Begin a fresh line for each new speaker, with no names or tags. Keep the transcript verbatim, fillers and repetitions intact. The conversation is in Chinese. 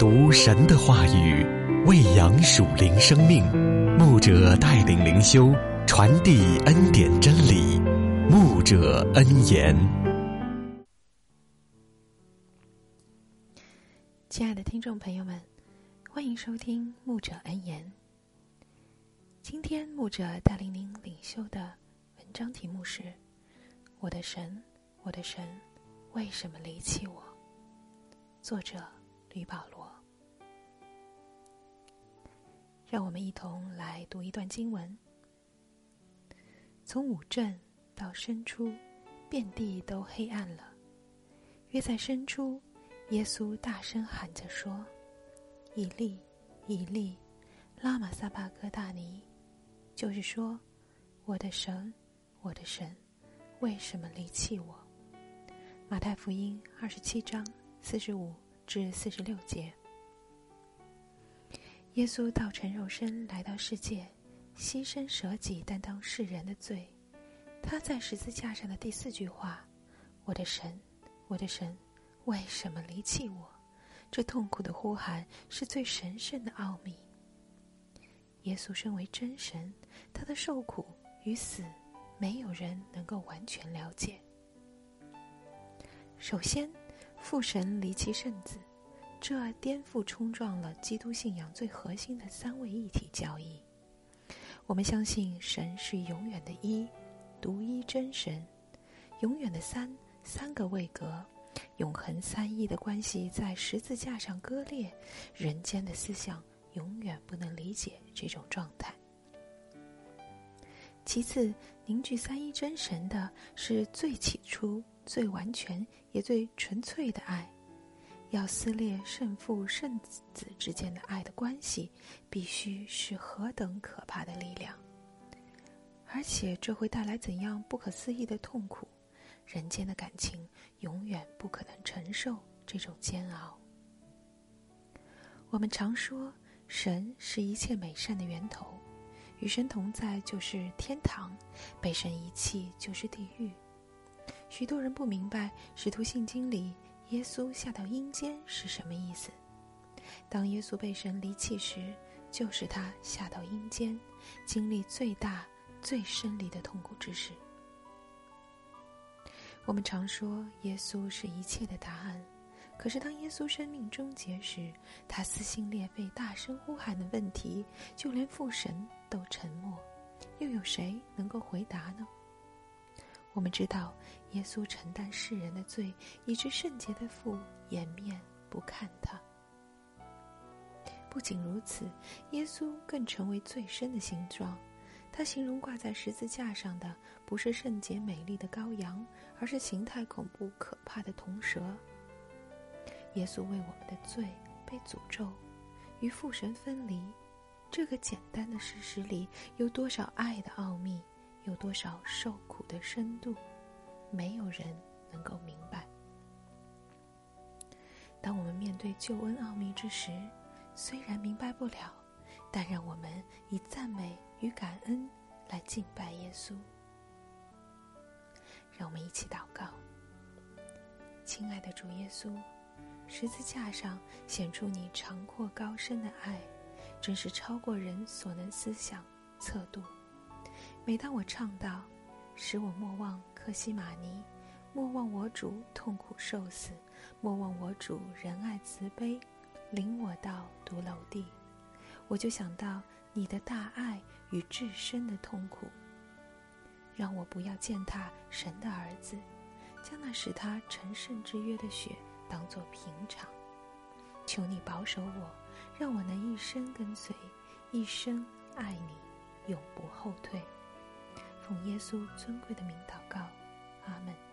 读神的话语，喂养属灵生命。牧者带领灵修，传递恩典真理。牧者恩言。
亲爱的听众朋友们，欢迎收听牧者恩言。今天牧者带领您领修的文章题目是：我的神，我的神，为什么离弃我？作者吕保罗。让我们一同来读一段经文。从五阵到深处，遍地都黑暗了。约在深处，耶稣大声喊着说：以利，以利，拉玛撒巴哥大尼，就是说，我的神，我的神，为什么离弃我？马太福音二十七章四十五至四十六节。耶稣道成肉身来到世界，牺牲舍己担当世人的罪。他在十字架上的第四句话：我的神，我的神，为什么离弃我？这痛苦的呼喊是最神圣的奥秘。耶稣身为真神，他的受苦与死，没有人能够完全了解。首先，父神离弃圣子，这颠覆冲撞了基督信仰最核心的三位一体教义。我们相信神是永远的一，独一真神，永远的三，三个位格，永恒三一的关系在十字架上割裂，人间的思想永远不能理解这种状态。其次，凝聚三一真神的是最起初、最完全也最纯粹的爱。要撕裂圣父圣子之间的爱的关系，必须是何等可怕的力量！而且这会带来怎样不可思议的痛苦，人间的感情永远不可能承受这种煎熬。我们常说神是一切美善的源头，与神同在就是天堂，被神遗弃就是地狱。许多人不明白使徒信经里耶稣下到阴间是什么意思。当耶稣被神离弃时，就是他下到阴间，经历最大最深离的痛苦之事。我们常说耶稣是一切的答案，可是当耶稣生命终结时，他撕心裂肺大声呼喊的问题，就连父神都沉默，又有谁能够回答呢？我们知道耶稣承担世人的罪，以致圣洁的父掩面不看他。不仅如此，耶稣更成为最深的形状。他形容挂在十字架上的不是圣洁美丽的羔羊，而是形态恐怖可怕的铜蛇。耶稣为我们的罪被诅咒，与父神分离。这个简单的事实里有多少爱的奥秘，有多少受苦的深度，没有人能够明白。当我们面对救恩奥秘之时，虽然明白不了，但让我们以赞美与感恩来敬拜耶稣。让我们一起祷告。亲爱的主耶稣，十字架上显出你长阔高深的爱，真是超过人所能思想测度。每当我唱到使我莫忘客西马尼，莫忘我主痛苦受死，莫忘我主仁爱慈悲，领我到独楼地，我就想到你的大爱与至深的痛苦。让我不要践踏神的儿子，将那使他成圣之约的血当作平常。求你保守我，让我能一生跟随，一生爱你，永不后退。奉耶稣尊贵的名祷告，阿们。